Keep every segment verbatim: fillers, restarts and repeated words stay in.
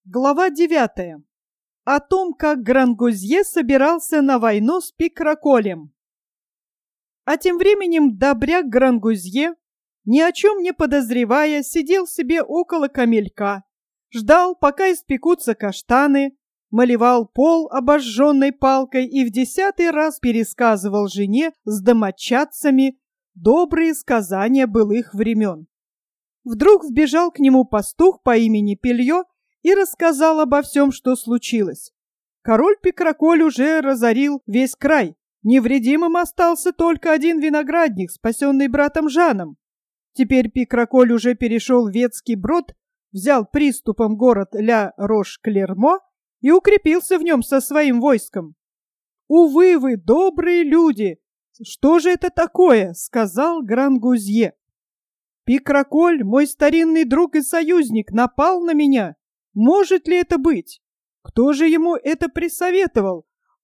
Глава девятая. О том, как Грангузье собирался на войну с Пикраколем. А тем временем добряк Грангузье, ни о чем не подозревая, сидел себе около камелька, ждал, пока испекутся каштаны, малевал пол обожженной палкой и в десятый раз пересказывал жене с домочадцами добрые сказания былых времен. Вдруг вбежал к нему пастух по имени Пелье и рассказал обо всем, что случилось. Король Пикраколь уже разорил весь край. Невредимым остался только один виноградник, спасенный братом Жаном. Теперь Пикраколь уже перешел Ветский брод, взял приступом город Ля-Рош-Клермо и укрепился в нем со своим войском. «Увы вы, добрые люди! Что же это такое?» — сказал Грангузье. «Пикраколь, мой старинный друг и союзник, напал на меня. Может ли это быть? Кто же ему это присоветовал?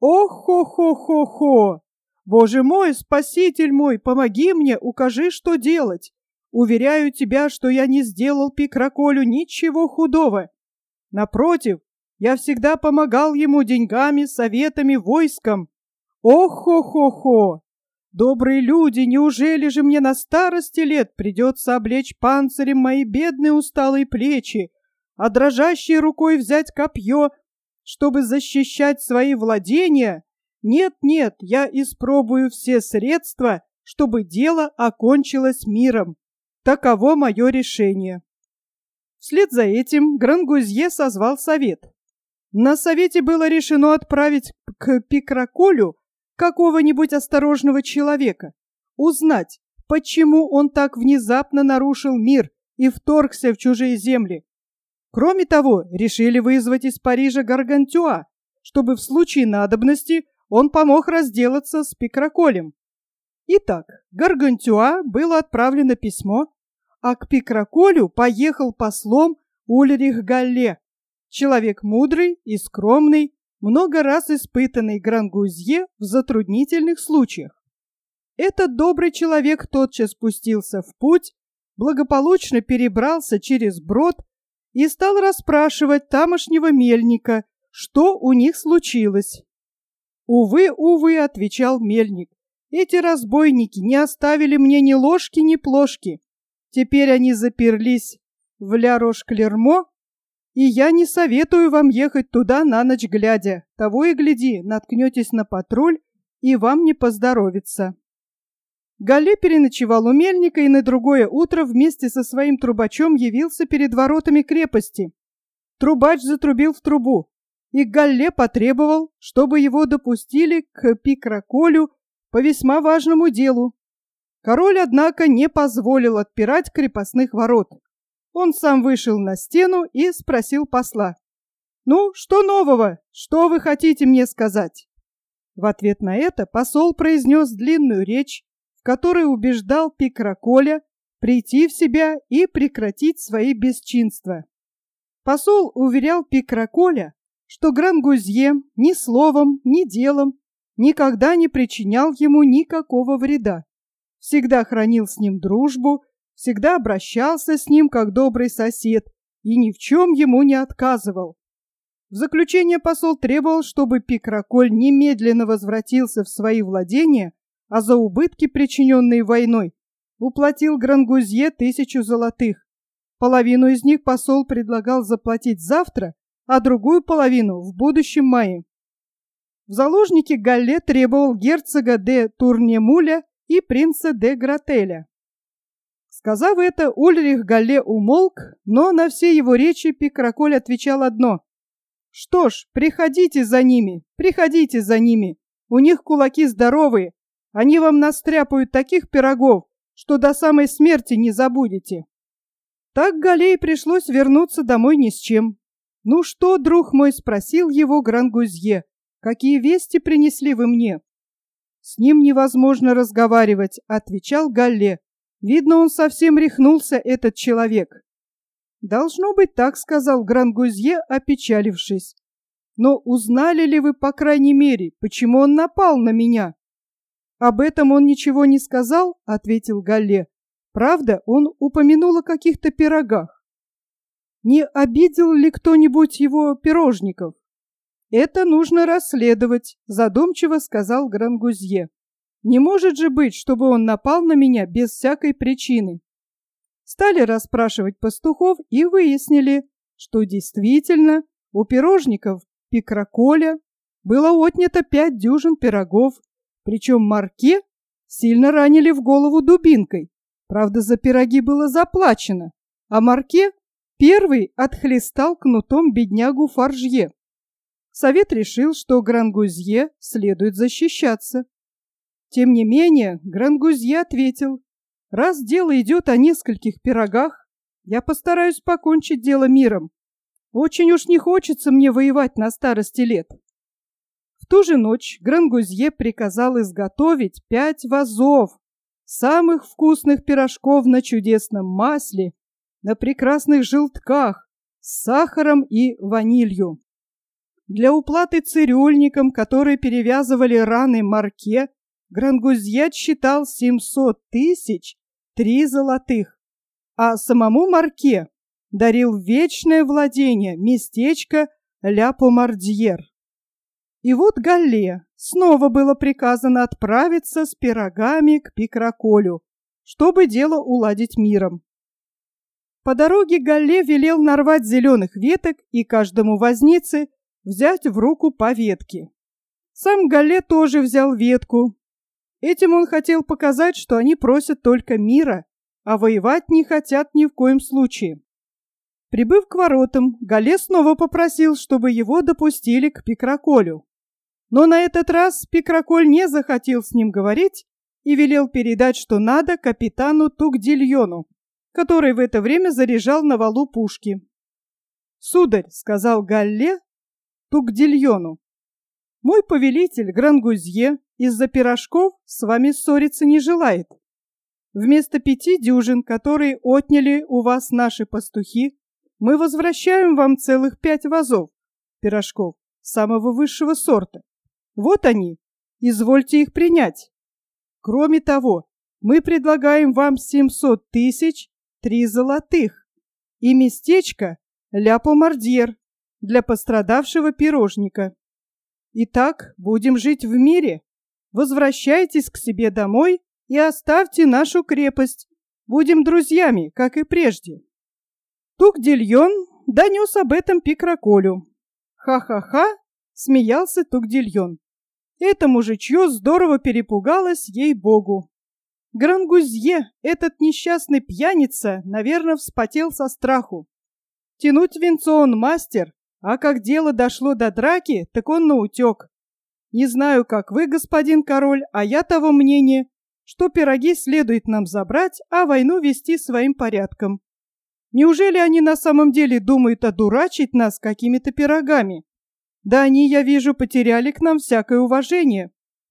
Ох-хо-хо-хо-хо! Боже мой, спаситель мой, помоги мне, укажи, что делать. Уверяю тебя, что я не сделал Пикраколю ничего худого. Напротив, я всегда помогал ему деньгами, советами, войском. Ох-хо-хо-хо! Добрые люди, неужели же мне на старости лет придется облечь панцирем мои бедные усталые плечи, а дрожащей рукой взять копье, чтобы защищать свои владения? Нет-нет, я испробую все средства, чтобы дело окончилось миром. Таково мое решение». Вслед за этим Грангузье созвал совет. На совете было решено отправить к Пикраколю какого-нибудь осторожного человека, узнать, почему он так внезапно нарушил мир и вторгся в чужие земли. Кроме того, решили вызвать из Парижа Гаргантюа, чтобы в случае надобности он помог разделаться с Пикраколем. Итак, Гаргантюа было отправлено письмо, а к Пикраколю поехал послом Ульрих Галле, человек мудрый и скромный, много раз испытанный Грангузье в затруднительных случаях. Этот добрый человек тотчас спустился в путь, благополучно перебрался через брод и стал расспрашивать тамошнего мельника, что у них случилось. «Увы, увы», — отвечал мельник, — «эти разбойники не оставили мне ни ложки, ни плошки. Теперь они заперлись в Ля-Рош-Клермо, и я не советую вам ехать туда на ночь глядя. Того и гляди, наткнетесь на патруль, и вам не поздоровится». Галле переночевал у мельника и на другое утро вместе со своим трубачом явился перед воротами крепости. Трубач затрубил в трубу, и Галле потребовал, чтобы его допустили к Пикраколю по весьма важному делу. Король, однако, не позволил отпирать крепостных ворот. Он сам вышел на стену и спросил посла: «Ну, что нового? Что вы хотите мне сказать?» В ответ на это посол произнес длинную речь, в которой убеждал Пикраколя прийти в себя и прекратить свои бесчинства. Посол уверял Пикраколя, что Грангузье ни словом, ни делом никогда не причинял ему никакого вреда, всегда хранил с ним дружбу, всегда обращался с ним как добрый сосед и ни в чем ему не отказывал. В заключение посол требовал, чтобы Пикраколь немедленно возвратился в свои владения, а за убытки, причиненные войной, уплатил Грангузье тысячу золотых. Половину из них посол предлагал заплатить завтра, а другую половину в будущем мае. В заложники Галле требовал герцога де Турнемуля и принца де Грателя. Сказав это, Ульрих Галле умолк, но на все его речи Пикраколь отвечал одно: «Что ж, приходите за ними, приходите за ними, у них кулаки здоровые, они вам настряпают таких пирогов, что до самой смерти не забудете». Так Галле и пришлось вернуться домой ни с чем. «Ну что, друг мой?» — спросил его Грангузье. «Какие вести принесли вы мне?» «С ним невозможно разговаривать», — отвечал Галле. «Видно, он совсем рехнулся, этот человек». «Должно быть так», — сказал Грангузье, опечалившись. «Но узнали ли вы, по крайней мере, почему он напал на меня?» «Об этом он ничего не сказал», — ответил Галле. «Правда, он упомянул о каких-то пирогах». Не обидел ли кто-нибудь его пирожников? Это нужно расследовать, задумчиво сказал Грангузье. Не может же быть, чтобы он напал на меня без всякой причины. Стали расспрашивать пастухов и выяснили, что действительно у пирожников Пикроколя было отнято пять дюжин пирогов, причем Марке сильно ранили в голову дубинкой. Правда, за пироги было заплачено, а Марке первый отхлестал кнутом беднягу Фаржье. Совет решил, что Грангузье следует защищаться. Тем не менее, Грангузье ответил: раз дело идет о нескольких пирогах, я постараюсь покончить дело миром. Очень уж не хочется мне воевать на старости лет. В ту же ночь Грангузье приказал изготовить пять вазов самых вкусных пирожков на чудесном масле, на прекрасных желтках, с сахаром и ванилью. Для уплаты цирюльникам, которые перевязывали раны Марке, Грангузье отсчитал семьсот тысяч три золотых, а самому Марке дарил вечное владение местечко Ля-Помардьер. И вот Галле снова было приказано отправиться с пирогами к Пикроколю, чтобы дело уладить миром. По дороге Галле велел нарвать зеленых веток и каждому вознице взять в руку по ветке. Сам Галле тоже взял ветку. Этим он хотел показать, что они просят только мира, а воевать не хотят ни в коем случае. Прибыв к воротам, Галле снова попросил, чтобы его допустили к Пикроколю. Но на этот раз Пикроколь не захотел с ним говорить и велел передать, что надо, капитану Тугдильону, который в это время заряжал на валу пушки. «Сударь», — сказал Галле Тугдильону, — «мой повелитель Грангузье из-за пирожков с вами ссориться не желает. Вместо пяти дюжин, которые отняли у вас наши пастухи, мы возвращаем вам целых пять вазов пирожков самого высшего сорта. Вот они, извольте их принять. Кроме того, мы предлагаем вам семьсот тысяч три золотых и местечко Ля-Помардьер для пострадавшего пирожника. Итак, будем жить в мире. Возвращайтесь к себе домой и оставьте нашу крепость. Будем друзьями, как и прежде». Тугдильон донес об этом Пикроколю. «Ха-ха-ха!» — смеялся Тугдильон. Это мужичье здорово перепугалось, ей-богу. Грангузье, этот несчастный пьяница, наверное, вспотел со страху. Тянуть венцо он мастер, а как дело дошло до драки, так он наутек. Не знаю, как вы, господин король, а я того мнения, что пироги следует нам забрать, а войну вести своим порядком. Неужели они на самом деле думают одурачить нас какими-то пирогами? Да они, я вижу, потеряли к нам всякое уважение».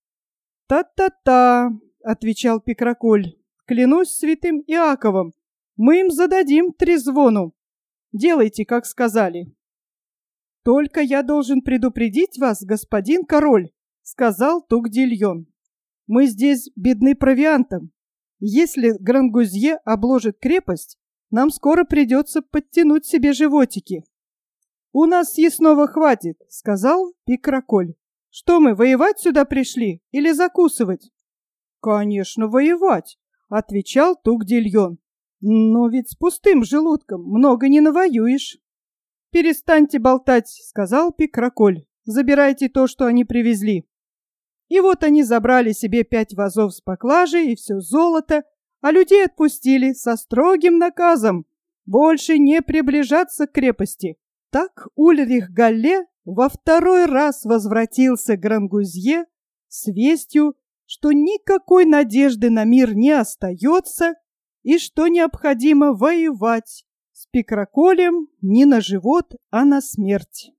«Та-та-та», — отвечал Пикроколь, — «клянусь святым Иаковом, мы им зададим трезвону. Делайте, как сказали». «Только я должен предупредить вас, господин король», — сказал Тугдильон. «Мы здесь бедны провиантом. Если Грангузье обложит крепость, нам скоро придется подтянуть себе животики». «У нас съестного хватит», — сказал Пикроколь. «Что мы, воевать сюда пришли или закусывать?» «Конечно, воевать», — отвечал Тугдильон. «Но ведь с пустым желудком много не навоюешь». «Перестаньте болтать», — сказал Пикроколь. «Забирайте то, что они привезли». И вот они забрали себе пять вазов с поклажей и все золото, а людей отпустили со строгим наказом больше не приближаться к крепости. Так Ульрих Галле во второй раз возвратился к Грангузье с вестью, что никакой надежды на мир не остается и что необходимо воевать с Пикроколем не на живот, а на смерть.